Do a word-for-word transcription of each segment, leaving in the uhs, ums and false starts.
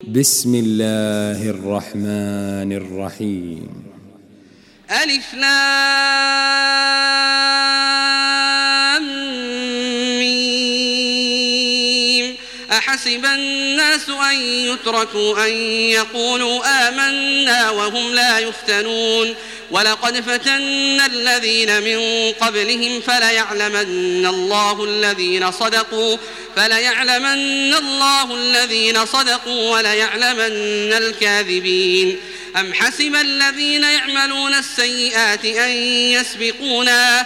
بسم الله الرحمن الرحيم. ألف لام ميم. أحسب الناس أن يتركوا أن يقولوا آمنا وهم لا يفتنون ولقد فتنا الذين من قبلهم فليعلمن الله الذين صدقوا فليعلمن الله الذين صدقوا وليعلمن الكاذبين. أم حسب الذين يعملون السيئات أن يسبقونا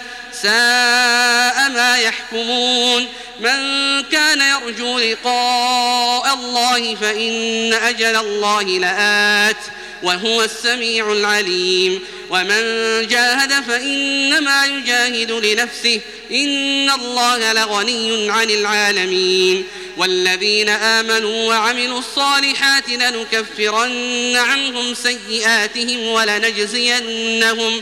ساء ما يحكمون. من كان يرجو لقاء الله فإن أجل الله لآت وهو السميع العليم. ومن جاهد فإنما يجاهد لنفسه إن الله لغني عن العالمين. والذين آمنوا وعملوا الصالحات لنكفرن عنهم سيئاتهم ولنجزينهم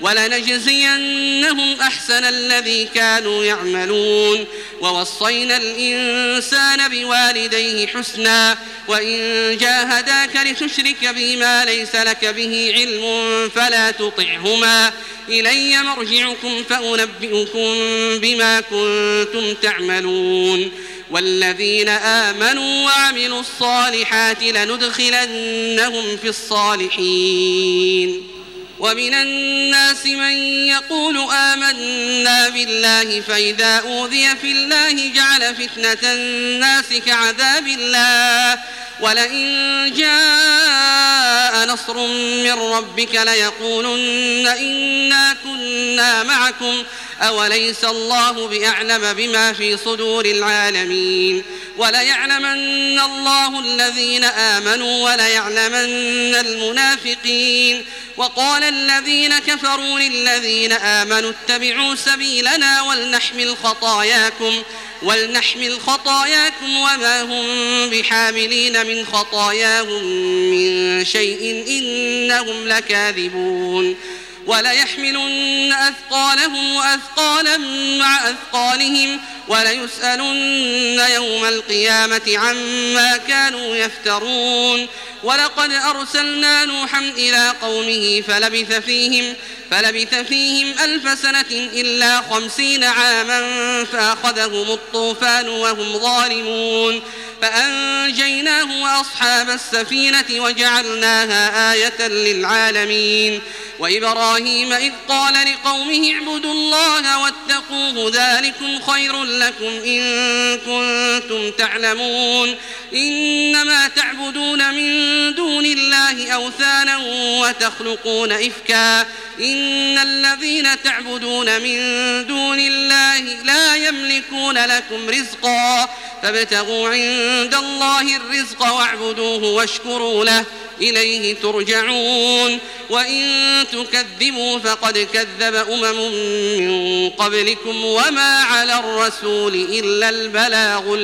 ولنجزينهم أحسن الذي كانوا يعملون. ووصينا الإنسان بوالديه حسنا وإن جاهداك لتشرك بي ما ليس لك به علم فلا تطعهما إلي مرجعكم فأنبئكم بما كنتم تعملون. والذين آمنوا وعملوا الصالحات لندخلنهم في الصالحين. ومن الناس من يقول آمنا بالله فإذا أوذي في الله جعل فتنة الناس كعذاب الله ولئن جاء نصر من ربك ليقولن إنا كنا معكم أوليس الله بأعلم بما في صدور العالمين. وليعلمن الله الذين آمنوا وليعلمن المنافقين. وقال الذين كفروا للذين آمنوا اتبعوا سبيلنا ولنحمل خطاياكم ولنحمل خطاياكم وما هم بحاملين من خطاياهم من شيء إنهم لكاذبون. وليحملن أثقالهم وأثقالا مع أثقالهم وليسألن يوم القيامة عما كانوا يفترون. ولقد أرسلنا نوحا إلى قومه فلبث فيهم, فلبث فيهم ألف سنة إلا خمسين عاما فأخذهم الطوفان وهم ظالمون فأنجيناه وأصحاب السفينة وجعلناها آية للعالمين. وإبراهيم إذ قال لقومه اعبدوا الله واتقوه ذلكم خير لكم إن كنتم تعلمون. إنما تعبدون من دون الله أوثانا وتخلقون إفكا إن الذين تعبدون من دون الله لا يملكون لكم رزقا فابتغوا عند الله الرزق واعبدوه واشكروا له إليه ترجعون. وإن تكذبوا فقد كذب أمم من قبلكم وما على الرسول إلا البلاغ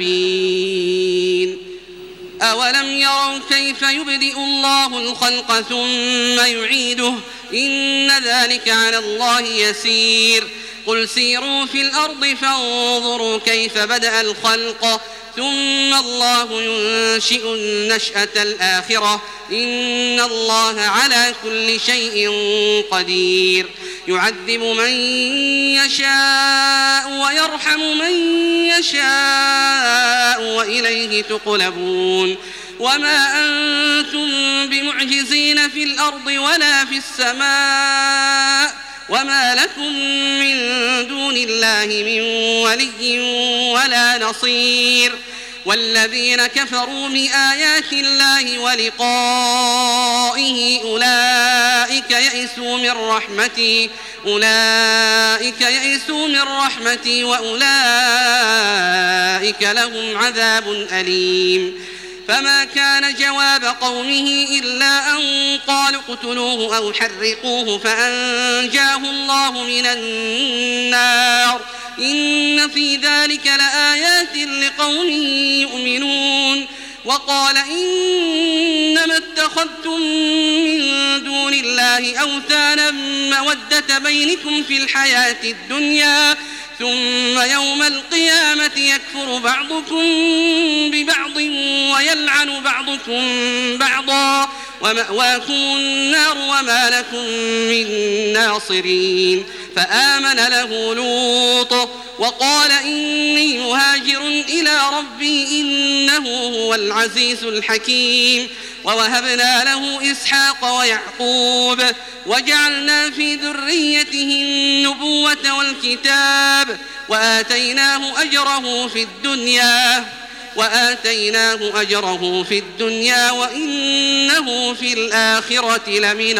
المبين. أولم يروا كيف يبدئ الله الخلق ثم يعيده إن ذلك على الله يسير. قل سيروا في الأرض فانظروا كيف بدأ الخلق ثم الله ينشئ النشأة الآخرة إن الله على كل شيء قدير. يعذب من يشاء ويرحم من يشاء وإليه تقلبون. وما أنتم بمعجزين في الأرض ولا في السماء وما لكم من دون الله من ولي ولا نصير. والذين كفروا بآيات الله ولقائه أولئك يئسوا من رحمتي أولئك يئسوا من رحمتي وأولئك لهم عذاب أليم. فما كان جواب قومه إلا أن قالوا اقتلوه أو حرقوه فأنجاه الله من النار إن في ذلك لآيات لقوم يؤمنون. وقال إنما اتخذتم من دون الله أوثانا مودة بينكم في الحياة الدنيا ثم يوم القيامة يكفر بعضكم ببعض ويلعن بعضكم بعضا ومأواكم النار وما لكم من ناصرين. فآمن له لوط وقال إني مهاجر إلى ربي إنه هو العزيز الحكيم. ووهبنا له إسحاق ويعقوب وجعلنا في ذريته النبوة والكتاب وآتيناه أجره في الدنيا وآتيناه أجره في الدنيا وإنه في الآخرة لمن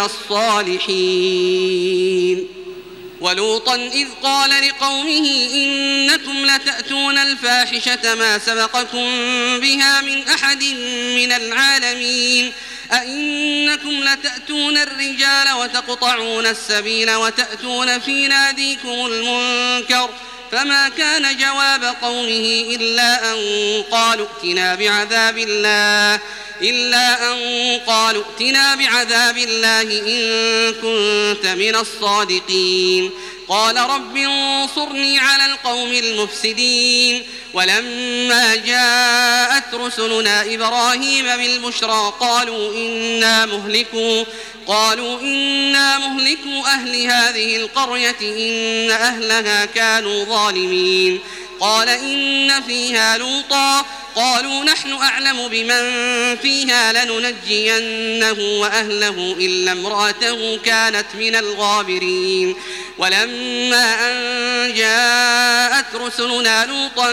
الصالحين. ولوطا إذ قال لقومه إنكم لتأتون الفاحشة ما سبقكم بها من أحد من العالمين أئنكم لتأتون الرجال وتقطعون السبيل وتأتون في ناديكم المنكر فما كان جواب قومه إلا أن قالوا ائتنا بعذاب الله إلا أن قالوا ائتنا بعذاب الله إن كنت من الصادقين. قال رب انصرني على القوم المفسدين. ولما جاءت رسلنا إبراهيم بالبشرى قالوا إنا مهلكوا قالوا إنا مهلكوا أهل هذه القرية إن أهلها كانوا ظالمين. قال إن فيها لوطا قالوا نحن أعلم بمن فيها لننجينه وأهله إلا امرأته كانت من الغابرين. ولما أن جاءت رسلنا لوطا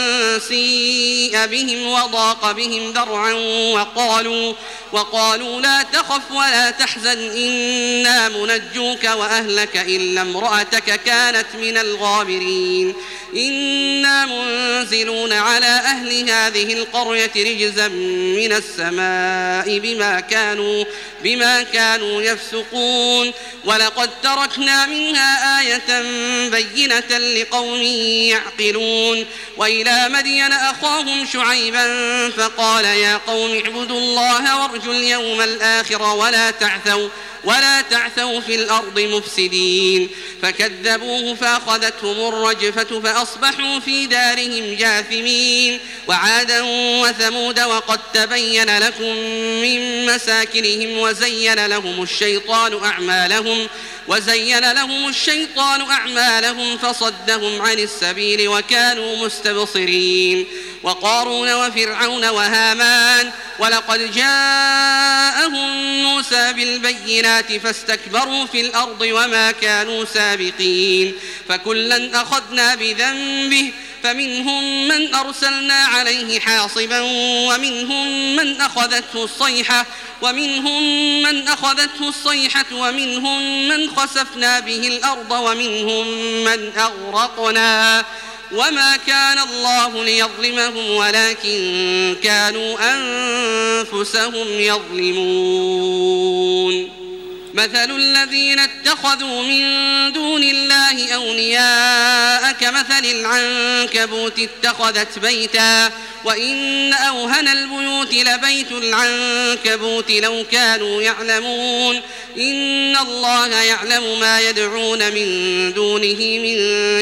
سيء بهم وضاق بهم ذرعا وقالوا, وقالوا لا تخف ولا تحزن إنا منجوك وأهلك إلا امرأتك كانت من الغابرين. إنا منزلون على أهل هذه القرية رجزا من السماء بما كانوا, بما كانوا يفسقون. ولقد تركنا منها آية بينة لقوم يعقلون. وإلى مدين أخاهم شعيبا فقال يا قوم اعبدوا الله وارجوا اليوم الآخر ولا تعثوا ولا تعثوا في الأرض مفسدين. فكذبوه فأخذتهم الرجفة فأصبحوا في دارهم جاثمين. وعادا وثمود وقد تبين لكم من مساكنهم وزين لهم الشيطان أعمالهم وزين لهم الشيطان أعمالهم فصدهم عن السبيل وكانوا مستبصرين. وقارون وفرعون وهامان ولقد جاءهم موسى بالبينات فاستكبروا في الأرض وما كانوا سابقين. فكلا أخذنا بذنبه فمنهم من أرسلنا عليه حاصبا ومنهم من أخذته الصيحة ومنهم من أخذته الصيحة ومنهم من خسفنا به الأرض ومنهم من أغرقنا وما كان الله ليظلمهم ولكن كانوا أنفسهم يظلمون. مثل الذين اتخذوا من دون الله أولياء كمثل العنكبوت اتخذت بيتا وإن أوهن البيوت لبيت العنكبوت لو كانوا يعلمون. إن الله يعلم ما يدعون من دونه من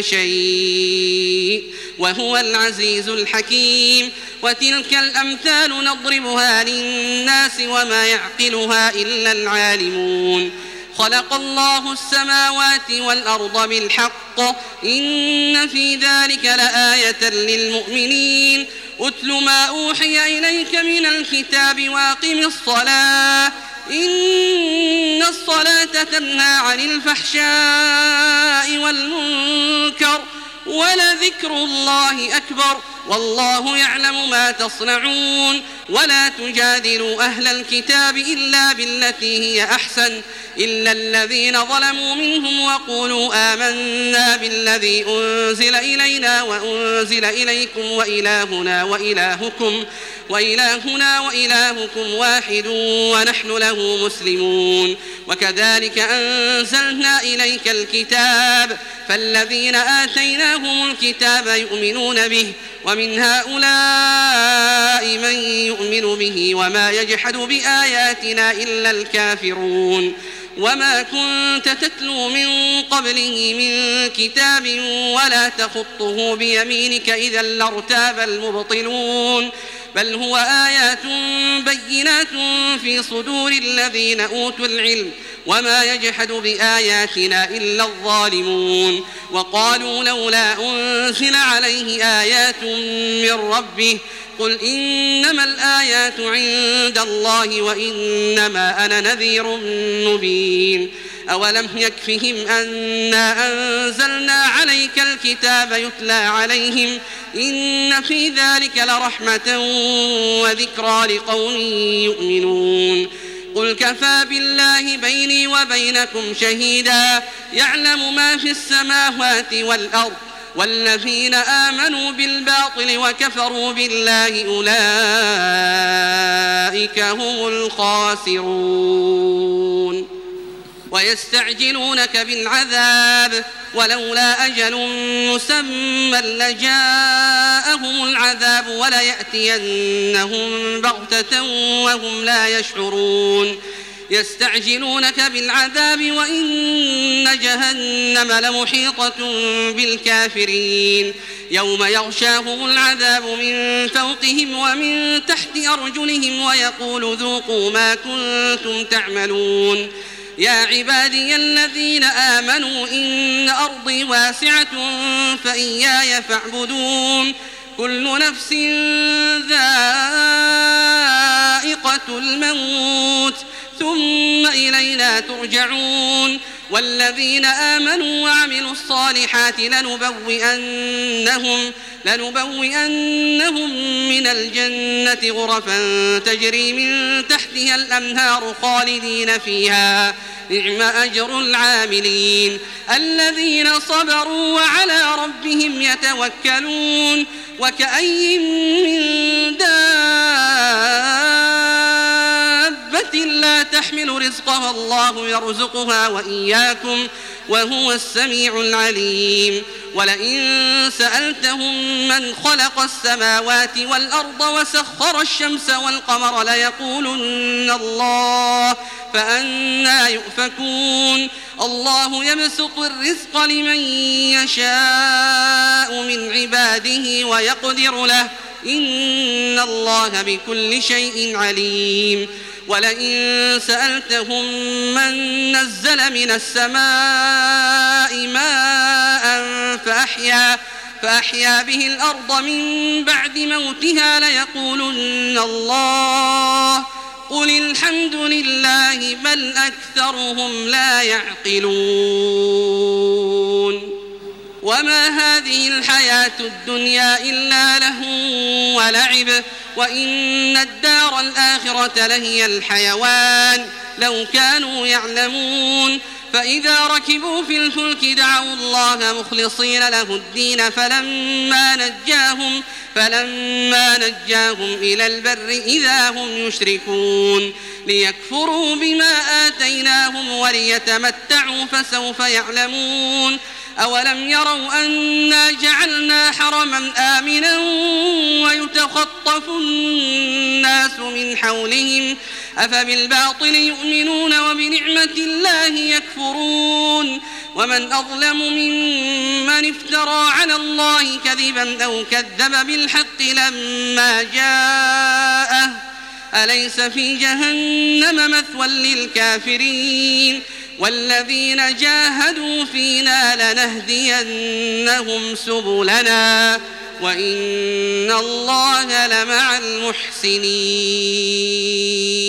شيء وهو العزيز الحكيم. وتلك الأمثال نضربها للناس وما يعقلها إلا العالمون. خلق الله السماوات والأرض بالحق إن في ذلك لآية للمؤمنين. أتل ما أوحي إليك من الكتاب وأقم الصلاة إن الصلاة تنهى عن الفحشاء والمنكر ولذكر الله أكبر والله يعلم ما تصنعون. ولا تجادلوا أهل الكتاب إلا بالتي هي أحسن إلا الذين ظلموا منهم وقولوا آمنا بالذي أنزل إلينا وأنزل إليكم وإلهنا وإلهكم وإلهنا وإلهكم واحد ونحن له مسلمون. وكذلك أنزلنا إليك الكتاب فالذين آتيناهم الكتاب يؤمنون به ومن هؤلاء من يؤمن به وما يجحد بآياتنا إلا الكافرون. وما كنت تتلو من قبله من كتاب ولا تخطه بيمينك إذا لارتاب المبطلون بل هو آيات بينات في صدور الذين أوتوا العلم وما يجحد بآياتنا إلا الظالمون وقالوا لولا أنزل عليه آيات من ربه قل إنما الآيات عند الله وإنما أنا نذير مبين أولم يكفهم أنا أنزلنا عليك الكتاب يتلى عليهم إن في ذلك لرحمة وذكرى لقوم يؤمنون قل كفى بالله بيني وبينكم شهيدا يعلم ما في السماوات والأرض والذين آمنوا بالباطل وكفروا بالله أولئك هم الخاسرون ويستعجلونك بالعذاب ولولا أجل مسمى لجاءهم العذاب وليأتينهم بغتة وهم لا يشعرون يستعجلونك بالعذاب وإن جهنم لمحيطة بالكافرين يوم يغشاهم العذاب من فوقهم ومن تحت أرجلهم ويقول ذوقوا ما كنتم تعملون يا عبادي الذين آمنوا إن أرضي واسعة فإياي فاعبدون كل نفس ذائقة الموت ثم إلينا ترجعون والذين آمنوا وعملوا الصالحات لنبوئنهم, لنبوئنهم من الجنة غرفا تجري من تحتها الأنهار خالدين فيها نعم أجر العاملين الذين صبروا وعلى ربهم يتوكلون وكأي من دابة لا تحمل رزقها الله يرزقها وإياكم وهو السميع العليم ولئن سألتهم من خلق السماوات والأرض وسخر الشمس والقمر ليقولن الله فأنى يؤفكون الله يبسط الرزق لمن يشاء من عباده ويقدر له إن الله بكل شيء عليم ولئن سألتهم من نزل من السماء ماء فأحيا, فأحيا به الأرض من بعد موتها ليقولن الله قل الحمد لله بل أكثرهم لا يعقلون وما هذه الحياة الدنيا إلا لهو ولعب وإن الدار الآخرة لهي الحيوان لو كانوا يعلمون فإذا ركبوا في الفلك دعوا الله مخلصين له الدين فلما نجاهم, فلما نجاهم إلى البر إذا هم يشركون ليكفروا بما آتيناهم وليتمتعوا فسوف يعلمون أولم يروا أنا جعلنا حرما آمنا ويتخطف الناس من حولهم أفبالباطل يؤمنون وبنعمة الله يكفرون ومن أظلم ممن افترى على الله كذبا أو كذب بالحق لما جاءه أليس في جهنم مثوى للكافرين والذين جاهدوا فينا لنهدينهم سبلنا وإن الله لمع المحسنين.